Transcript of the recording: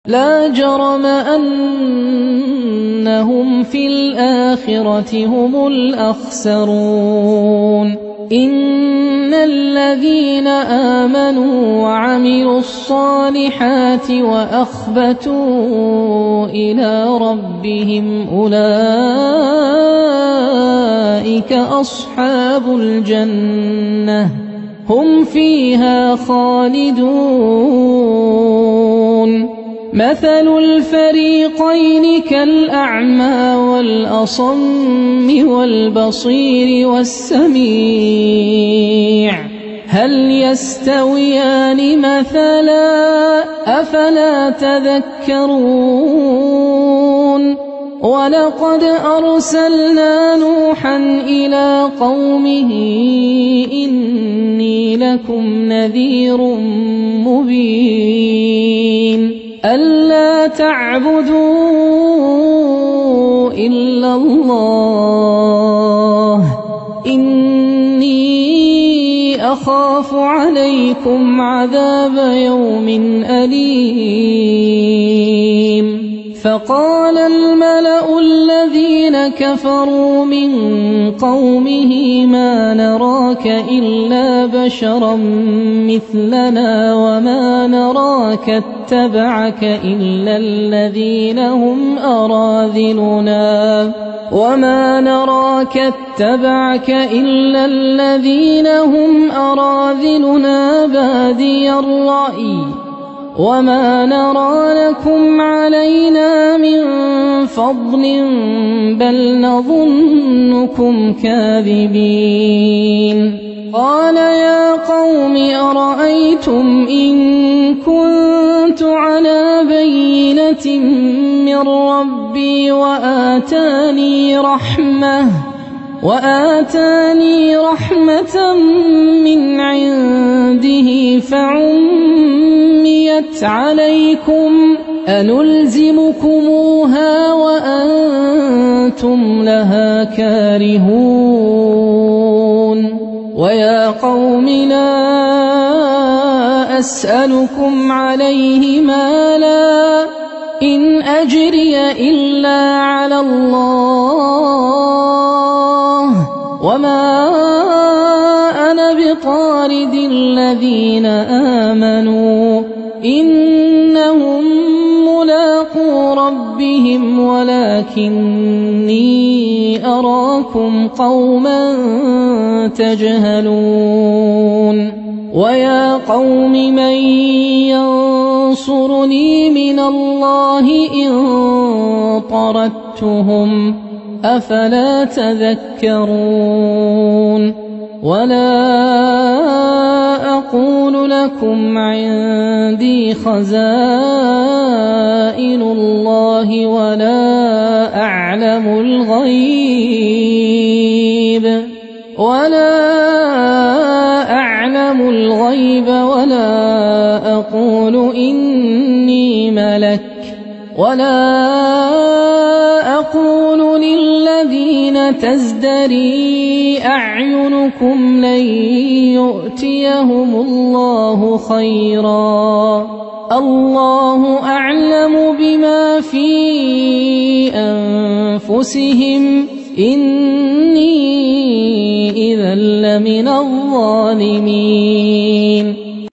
لا جرم أنهم في الآخرة هم الأخسرون إن الذين آمنوا وعملوا الصالحات وأخبتوا إلى ربهم أولئك أصحاب الجنة هم فيها خالدون مثل الفريقين كالأعمى والأصم والبصير والسميع هل يستويان مثلا أفلا تذكرون ولقد أرسلنا نوحا إلى قومه إني لكم نذير مبين ألا تعبدوا إلا الله إني أخاف عليكم عذاب يوم أليم فقال الملأ الذين كفروا من قومه ما نراك إلا بشرا مثلنا وما نراك اتبعك إلا الذين هم أراذلنا بادي الرأي وما نرى لكم علينا من فضل بل نظنكم كاذبين قال يا قوم أرأيتم إن كنت على بينة من ربي وآتاني رحمة من عنده فعميت عليكم أنلزمكموها وأنتم لها كارهون ويا قوم لا أسألكم عليه مالا إن أجري إلا على الله وما أنا بطارد الذين آمنوا إنهم ملاقو ربهم ولكني أراكم قوما تجهلون ويا قوم من ينصرني من الله إن طردتهم أفلا تذكرون ولا أقول لكم عندي خزائن الله ولا أعلم الغيب ولا أقول إني ملك ولا أقول للذين تزدري أعينكم لن يؤتيهم الله خيرا الله أعلم بما في أنفسهم إني إذا لمن الظالمين